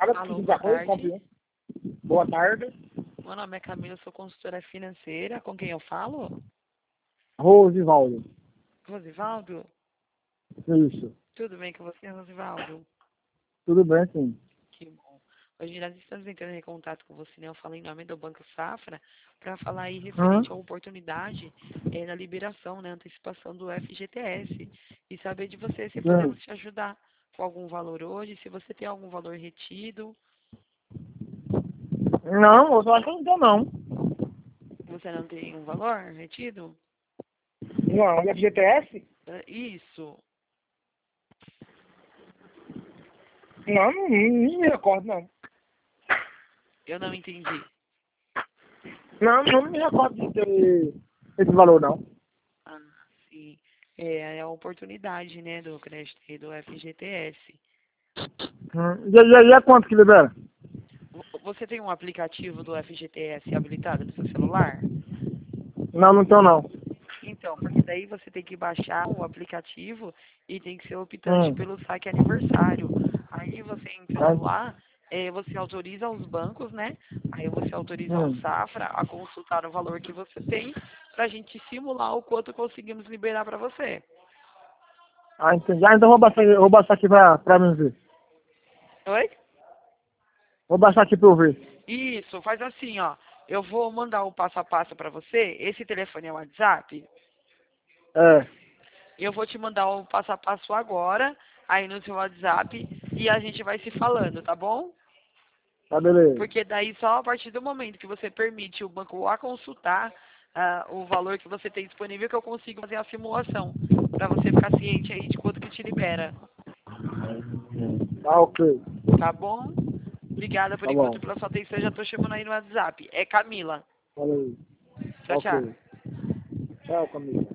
agora, Alô, preciso boa da coisa, tarde. comprei. Boa tarde. Meu nome é Camila, sou consultora financeira. Com quem eu falo? Rosivaldo. Rosivaldo? Isso. Tudo bem com você, Rosivaldo? Tudo bem, sim. Que bom. Hoje nós estamos entrando em contato com você, né? Eu falo em nome do Banco Safra para falar aí Hã? referente à oportunidade na liberação, né? Antecipação do FGTS. E saber de você se Sim. podemos te ajudar com algum valor hoje, se você tem algum valor retido. Não, eu só acho que não tem, não. Você não tem um valor retido? Não, é FGTS? Isso. Não, não me recordo, não. Eu não entendi. Não me recordo de ter esse valor, não. Ah, sim. É a oportunidade, né, do crédito e do FGTS. E aí é quanto que libera? Você tem um aplicativo do FGTS habilitado no seu celular? Não, não tenho, não. Então, porque daí você tem que baixar o aplicativo e tem que ser optante Hum. pelo saque aniversário. Aí você entrando Mas, lá, você autoriza os bancos, né? Aí você autoriza o hum. Safra a consultar o valor que você tem para a gente simular o quanto conseguimos liberar para você. Ah, entendi. Ah, então vou baixar aqui pra mim ver. Oi? Vou baixar aqui pra eu ver. Isso, faz assim, ó. Eu vou mandar o passo a passo para você. Esse telefone é o WhatsApp. É, Eu vou te mandar o passo a passo agora, aí no seu WhatsApp, e a gente vai se falando, tá bom? tá beleza. Porque daí só a partir do momento que você permite o banco a consultar o valor que você tem disponível que eu consigo fazer a simulação, para você ficar ciente aí de quanto que te libera, Tá ok. tá bom? Obrigada por Tá bom. enquanto pela sua atenção, já tô chamando aí no WhatsApp. É Camila. Valeu. Tá Tchau, tchau. ok. Tchau, Camila.